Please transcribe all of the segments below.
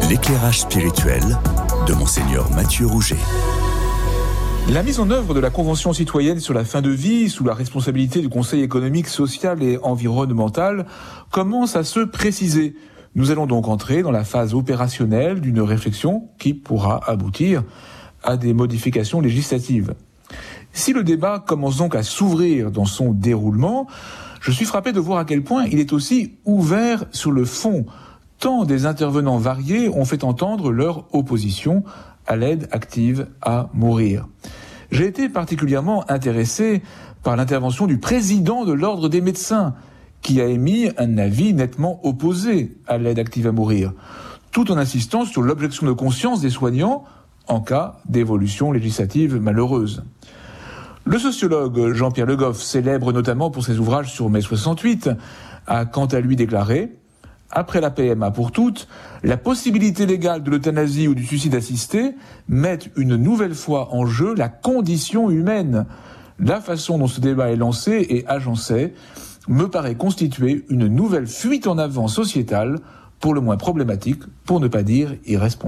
L'éclairage spirituel de Monseigneur Mathieu Rouget. La mise en œuvre de la Convention citoyenne sur la fin de vie, sous la responsabilité du Conseil économique, social et environnemental, commence à se préciser. Nous allons donc entrer dans la phase opérationnelle d'une réflexion qui pourra aboutir à des modifications législatives. Si le débat commence donc à s'ouvrir dans son déroulement, je suis frappé de voir à quel point il est aussi ouvert sur le fond, tant des intervenants variés ont fait entendre leur opposition à l'aide active à mourir. J'ai été particulièrement intéressé par l'intervention du président de l'Ordre des médecins, qui a émis un avis nettement opposé à l'aide active à mourir, tout en insistant sur l'objection de conscience des soignants en cas d'évolution législative malheureuse. Le sociologue Jean-Pierre Le Goff, célèbre notamment pour ses ouvrages sur mai 68, a quant à lui déclaré « Après la PMA pour toutes, la possibilité légale de l'euthanasie ou du suicide assisté met une nouvelle fois en jeu la condition humaine. La façon dont ce débat est lancé et agencé me paraît constituer une nouvelle fuite en avant sociétale, pour le moins problématique, pour ne pas dire irresponsable. »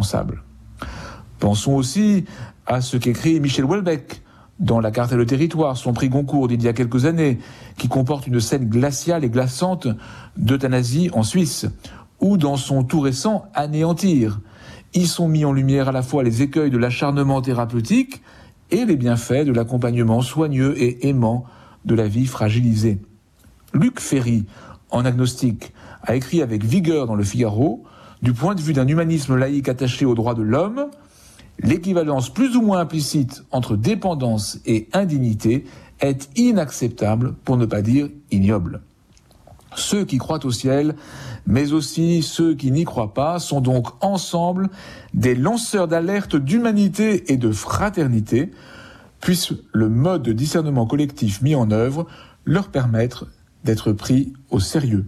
Pensons aussi à ce qu'écrit Michel Houellebecq dans La carte et le territoire, son prix Goncourt d'il y a quelques années, qui comporte une scène glaciale et glaçante d'euthanasie en Suisse, ou dans son tout récent Anéantir. Y sont mis en lumière à la fois les écueils de l'acharnement thérapeutique et les bienfaits de l'accompagnement soigneux et aimant de la vie fragilisée. Luc Ferry, en agnostique, a écrit avec vigueur dans Le Figaro, du point de vue d'un humanisme laïque attaché aux droits de l'homme, l'équivalence plus ou moins implicite entre dépendance et indignité est inacceptable, pour ne pas dire ignoble. Ceux qui croient au ciel, mais aussi ceux qui n'y croient pas, sont donc ensemble des lanceurs d'alerte d'humanité et de fraternité, puisse le mode de discernement collectif mis en œuvre leur permettre d'être pris au sérieux.